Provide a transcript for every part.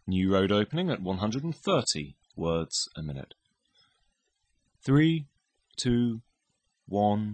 New road opening at 130 words a minute. 3, 2, 1.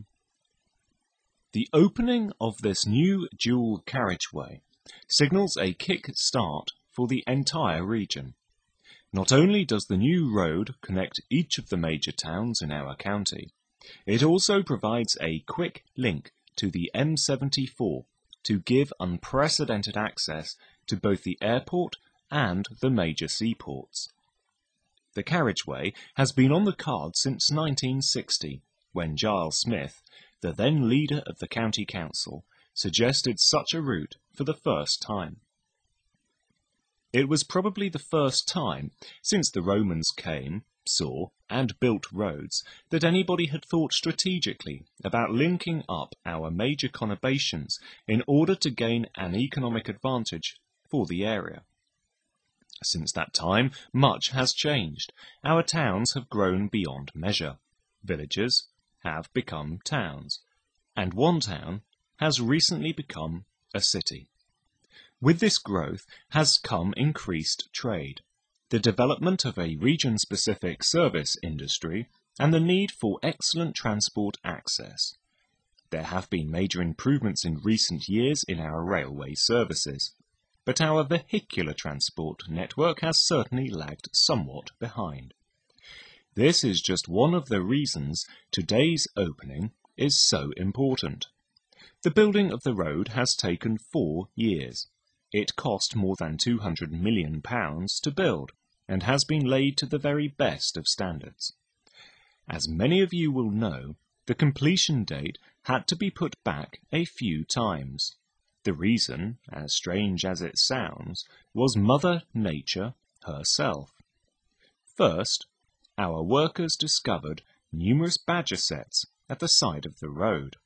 The opening of this new dual carriageway signals a kick-start for the entire region. Not only does the new road connect each of the major towns in our county, it also provides a quick link to the M74 to give unprecedented access to both the airport and the major seaports. The carriageway has been on the cards since 1960, when Giles Smith, the then leader of the county council, suggested such a route for the first time. It was probably the first time since the Romans came, saw, and built roads that anybody had thought strategically about linking up our major conurbations in order to gain an economic advantage for the area. Since that time, much has changed. Our towns have grown beyond measure. Villages have become towns, and one town has recently become a city. With this growth has come increased trade, the development of a region-specific service industry, and the need for excellent transport access. There have been major improvements in recent years in our railway services, but our vehicular transport network has certainly lagged somewhat behind. This is just one of the reasons today's opening is so important. The building of the road has taken 4 years. It cost more than £200 million to build, and has been laid to the very best of standards. As many of you will know, the completion date had to be put back a few times. The reason, as strange as it sounds, was Mother Nature herself. First, our workers discovered numerous badger sets at the side of the road.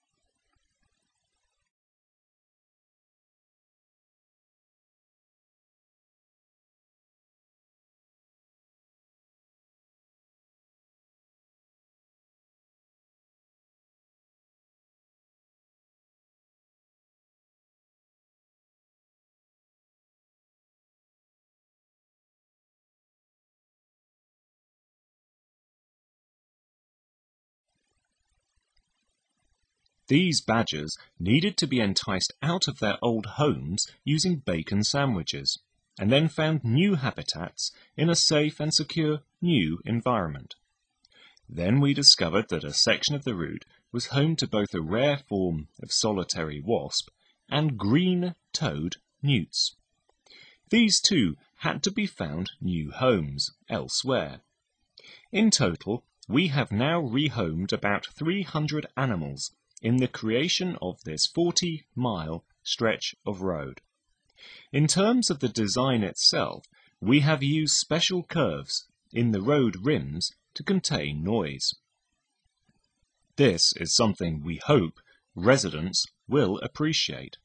These badgers needed to be enticed out of their old homes using bacon sandwiches, and then found new habitats in a safe and secure new environment. Then we discovered that a section of the route was home to both a rare form of solitary wasp and green-toed newts. These too had to be found new homes elsewhere. In total, we have now rehomed about 300 animals in the creation of this 40-mile stretch of road. In terms of the design itself, we have used special curves in the road rims to contain noise. This is something we hope residents will appreciate.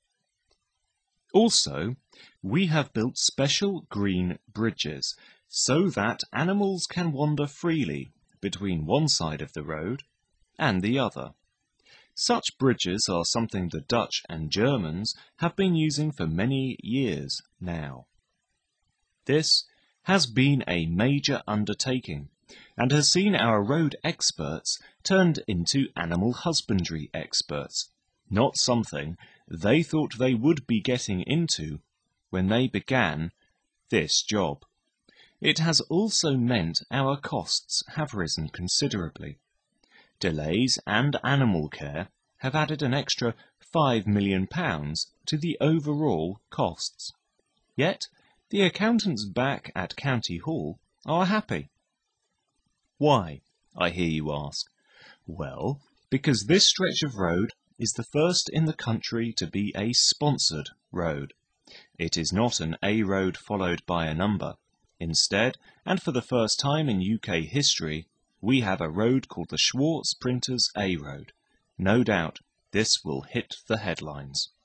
Also, we have built special green bridges so that animals can wander freely between one side of the road and the other. Such bridges are something the Dutch and Germans have been using for many years now. This has been a major undertaking and has seen our road experts turned into animal husbandry experts, not something they thought they would be getting into when they began this job. It has also meant our costs have risen considerably. Delays and animal care have added an extra £5 million to the overall costs. Yet, the accountants back at County Hall are happy. Why, I hear you ask? Well, because this stretch of road is the first in the country to be a sponsored road. It is not an A road followed by a number. Instead, and for the first time in UK history, we have a road called the Schwartz Printers A Road. No doubt, this will hit the headlines.